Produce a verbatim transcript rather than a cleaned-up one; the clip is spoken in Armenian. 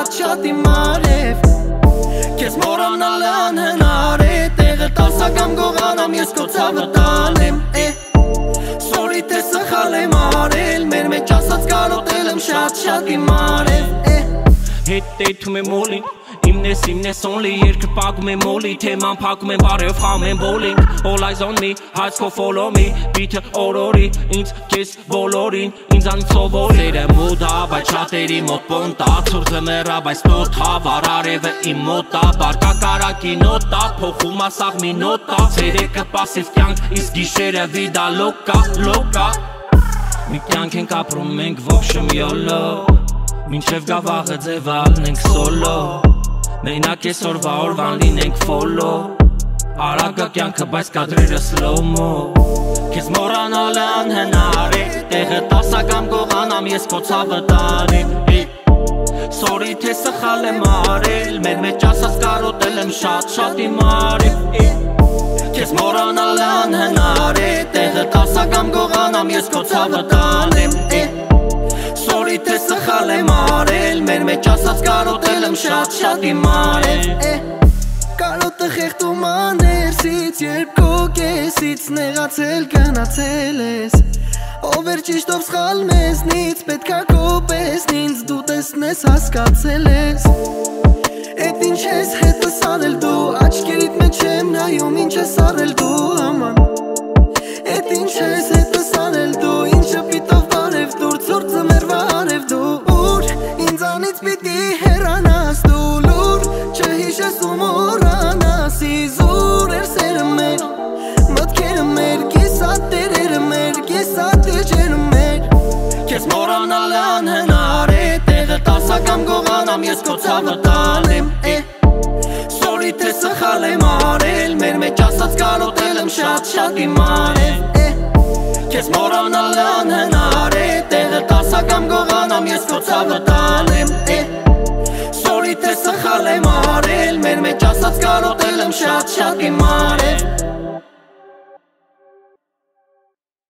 շատ-շատ իմ արև Քեզ մոռանալ անհնար է Տեղը տասա կամ գողանամ ես քո ցավը տանեմ Sorry թե սխալ եմ արել Մեր մեջ ասած կարոտել եմ շատ-շատ իմ արև Հետ դեյթում եմ մոլին Իմն ես, իմն ես only Երկը պագում եմ մոլի Թեման պագում եմ բարև խամ եմ bowling All eyes on me, heights go follow me Beat-ը օրորի, ինձ կես բոլորին Ինձ անից սովորիր եմ մոդա Բայց շատերի մոտ պոնտա Ցուրձը մերա, բայց նոթա Վար արևը իմ մոտա Բարկա կարակի նոտա Փոխում ասաղ մի նոտա Ցերեկը պասիվ կյանք Իսկ գիշերը վիդա լոկա, լոկա Մի կյանք ենք ապրում մենք ողջում յոլո Մինչև գավաղը ձևալնենք սոլո Մենակ այսօրվա օրվան լինենք ֆոլո Արագա կյանքը բայց կադրերը սլոմո Քեզ մոռանալ անհնար է Տեղը տասա կամ գողանամ ես քո ցավը տանեմ Sorry թե սխալ եմ արել Մեր մեջ ասած կարոտել եմ շատ-շատ իմ արև Քեզ մոռանալ անհնար է Տեղը տասա կամ գողանամ ես քո ցավը տանեմ Sorry թե սխալ եմ արել Մեր մեջ ասած կարոտել եմ շատ-շատ իմ արև Կարոտը խեղդում աներսից Երբ քո կեսից նեղացել գնացել ես Ով էր ճիշտ ով սխալ մեզնից Պետքա քո պես ինձ դու տեսնես հասկացել ես Էդ ինչ ես հետս արել դու Աչքերիդ մեջ եմ նայում ինչ ես արել դու աման Էդ ինչ ես հետս արել դու Ինչ շպիտով բարև դուր Ցուրծը մեր վարև դու Ուր ինձանից պիտի հեռանաս դու Լուր չհիշես ու մոռանաս Իզուր էր սերը մեր Մտքերը մեր Կիսատ տերերը մեր Կիսատ էջերը մեր Քեզ մոռանալ անհնար է Տեղը տասա կամ գողանամ ես քո ցավը տանեմ Sorry թե սխալ եմ արել Մեր մեջ ասած կարոտել եմ շատ-շատ իմ արև Քեզ մոռանալ անհնար է Տեղը տասա կամ գողանամ ես քո ցավը տանեմ Sorry թե սխալ եմ արել Մեր մեջ ասած կարոտել եմ շատ-շատ իմ արև